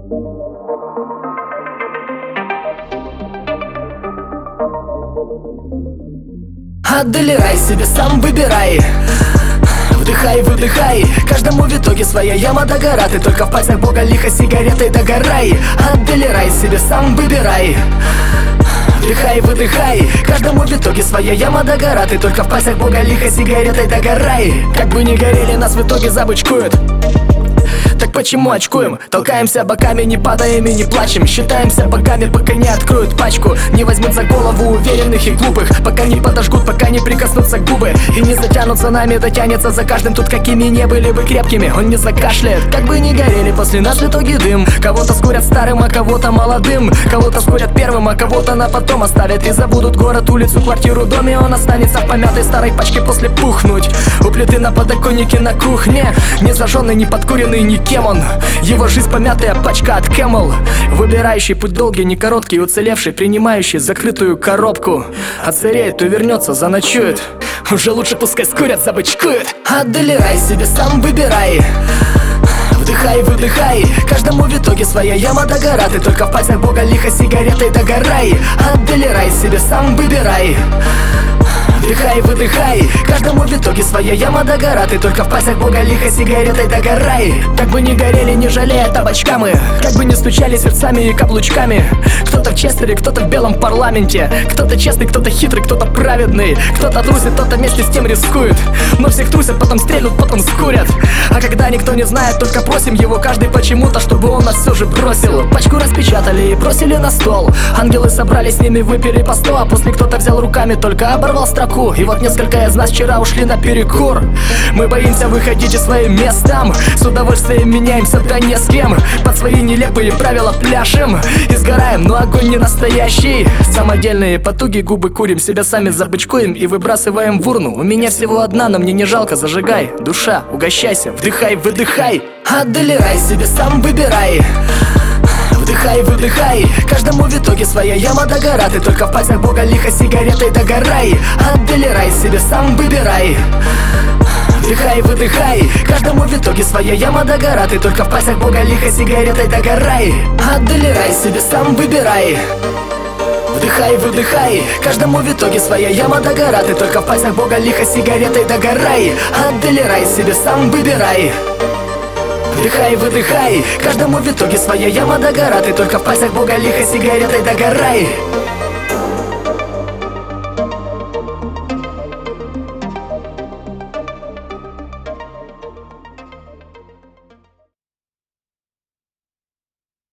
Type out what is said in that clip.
Отдалирай себе, сам выбирай. Вдыхай, выдыхай, каждому в итоге своя яма догора. Ты только в пальцах Бога лихо сигаретой догорай. Отдалирай себе, сам выбирай. Вдыхай, выдыхай, каждому в итоге своя яма догора. Ты только в пальцах Бога лихо сигаретой догорай. Как бы ни горели, нас в итоге забычкуют. Так почему очкуем? Толкаемся боками, не падаем и не плачем. Считаемся богами, пока не откроют пачку. Не возьмут за голову уверенных и глупых, пока не подожгут, пока не прикоснутся губы. И не затянутся нами, дотянется за каждым. Тут какими не были бы крепкими, он не закашляет. Как бы ни горели, после нас в итоге дым. Кого-то скурят старым, а кого-то молодым. Кого-то скурят первым, а кого-то на потом оставят. И забудут город, улицу, квартиру, дом. И он останется в помятой старой пачке после пухнуть. У плиты на подоконнике на кухне. Не зажженный, не подкуренный, ни кем он. Его жизнь помятая пачка от Camel. Выбирающий путь долгий, не короткий, уцелевший, принимающий закрытую коробку. Отсыреет, то вернется, заночует. Уже лучше пускай скурят, забычкует. Отдалирай себе, сам выбирай. Вдыхай, выдыхай, каждому в итоге своя яма догора. Ты только в пальцах Бога лихо сигаретой догорай. Отдалирай себе, сам выбирай. Вдыхай, выдыхай, каждому в итоге своя яма догора. Ты только в пальцах Бога лихо сигаретой догорай. Как бы ни горели, не жалея табачка мы, как бы ни стучали сердцами и каблучками. Кто-то в Честере, кто-то в белом парламенте. Кто-то честный, кто-то хитрый, кто-то праведный. Кто-то трусит, кто-то вместе с тем рискует. Но всех трусят, потом стрельнут, потом скурят. А когда никто не знает, только просим его каждый почему-то, чтобы он нас все же бросил. Пачку распечатали и бросили на стол. Ангелы собрались, с ними выпили по 100. А после кто-то взял руками, только оборвал строку. И вот несколько из нас вчера ушли на перекур. Мы боимся выходить из своим местом. С удовольствием меняемся, да не с кем. Под свои нелепые правила пляшем и сгораем, но огонь не настоящий. Самодельные потуги, губы курим, себя сами забычкуем и выбрасываем в урну. У меня всего одна, но мне не жалко, зажигай. Душа, угощайся, вдыхай, выдыхай. Отдалирай себе, сам выбирай. Вдыхай, выдыхай, каждому в итоге своя яма догора. Ты только в пальцах Бога лихо сигаретой догорай. Отдалирай себе, сам выбирай. Вдыхай, выдыхай, каждому в итоге своя яма догора. Ты только в пальцах Бога лихо сигаретой догорай. Отдалирай себе, сам выбирай. Вдыхай, выдыхай, каждому в итоге своя яма догора. Ты только в пальцах Бога лихо сигаретой догорай. Отдалирай себе, сам выбирай. Вдыхай, выдыхай, каждому в итоге своя яма догора. Ты только в пальцах Бога лихо сигаретой догорай.